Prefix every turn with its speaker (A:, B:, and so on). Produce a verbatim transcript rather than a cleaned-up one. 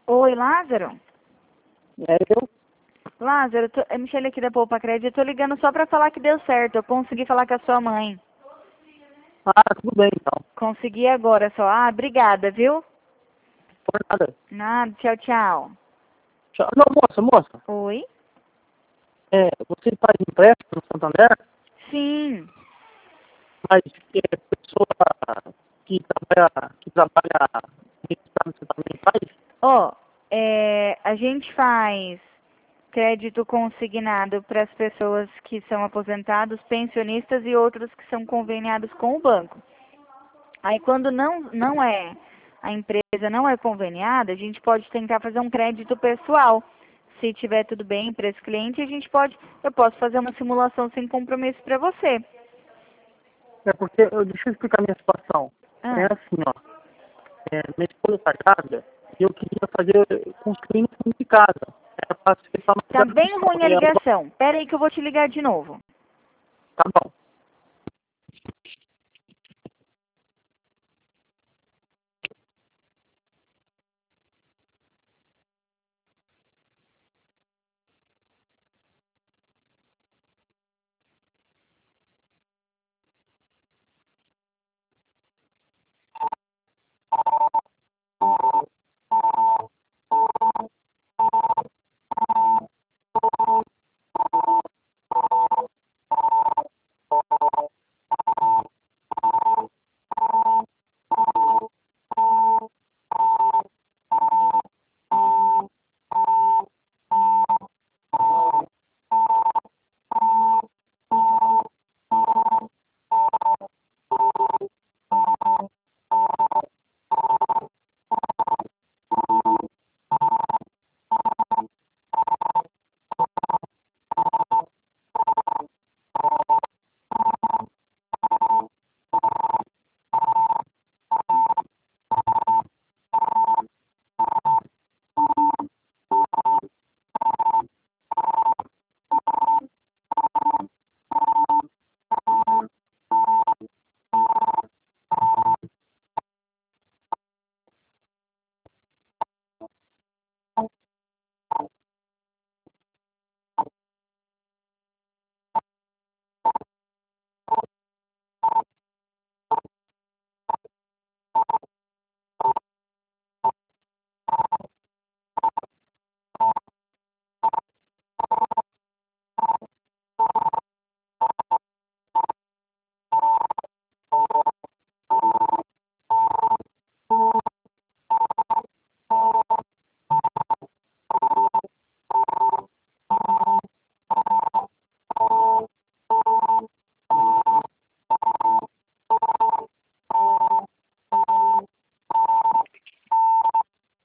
A: Oi, Lázaro?
B: É eu?
A: Lázaro, tô, é Michele aqui da Poupa Crédito. Eu tô ligando só pra falar que deu certo. Eu consegui falar com a sua mãe.
B: Ah, tudo bem então.
A: Consegui agora só. Ah, obrigada, viu?
B: Por nada.
A: Nada, tchau, tchau.
B: Tchau. Não, moça, moça.
A: Oi?
B: É, você faz empréstimo no Santander,
A: Sim.
B: mas é, pessoa que trabalha, que trabalha registrado, você também faz?
A: Ó, é, a gente faz crédito consignado para as pessoas que são aposentados, pensionistas e outros que são conveniados com o banco. Aí quando não, não é, a empresa não é conveniada, a gente pode tentar fazer um crédito pessoal. Se tiver tudo bem para esse cliente, a gente pode, eu posso fazer uma simulação sem compromisso para você.
B: É porque, eu- deixa eu explicar a minha situação. É
A: Ah,
B: assim, ó. É, minha esposa está grávida e eu queria fazer construir no fundo de casa. Era para ser só uma
A: tá bem
B: gravação.
A: ruim a
B: E ela,
A: ligação. Pera aí que eu vou te ligar de novo.
B: tá bom.